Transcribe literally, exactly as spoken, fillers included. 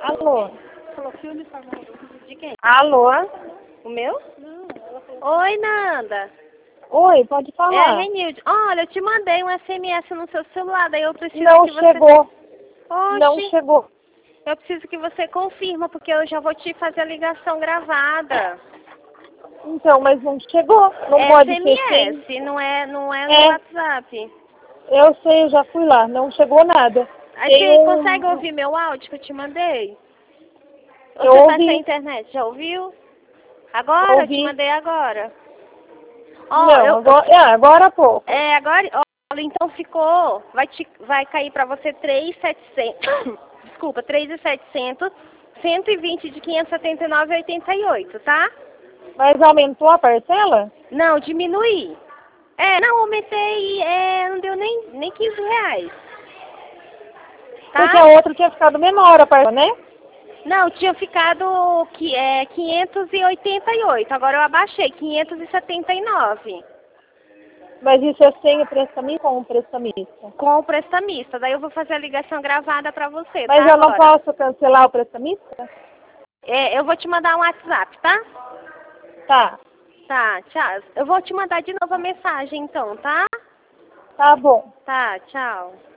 Alô? Falou filme famoso. De quem? Alô? O meu? Não, ela falou... Oi, Nanda. Oi, pode É falar. a Renilde. Olha, eu te mandei um S M S no seu celular, daí eu preciso Não que você... chegou. Oxi, Não chegou. eu preciso que você confirma, porque eu já vou te fazer a ligação gravada. Então, mas não chegou. Não É pode ser S M S, sem... não é, não é no É, WhatsApp. eu sei, eu já fui lá. Não chegou nada. Aí Tem você consegue um... ouvir meu áudio que eu te mandei? Ou Eu você tá ouvi. sem internet? Já ouviu? Agora? Eu Eu te ouvi. mandei agora. Ó, Não, eu... agora, é, agora há pouco. É, agora... Ó, então ficou... Vai, te, vai cair pra você três mil e setecentos... Desculpa, três mil e setecentos, cento e vinte de quinhentos e setenta e nove e oitenta e oito, tá? Mas aumentou a parcela? Não, diminuí. É, não, aumentei, é, não deu nem, nem quinze reais. Tá? Porque a outra tinha ficado menor a parcela, né? Não, tinha ficado que, é, quinhentos e oitenta e oito, agora eu abaixei, quinhentos e setenta e nove. Mas isso é sem o prestamista ou com o prestamista? Com o prestamista, daí eu vou fazer a ligação gravada pra você, Mas tá, eu não agora? posso cancelar o prestamista? É, eu vou te mandar um WhatsApp, tá? Tá, Tá, tchau. Eu vou te mandar de novo a mensagem então, tá? tá bom. Tá, tchau.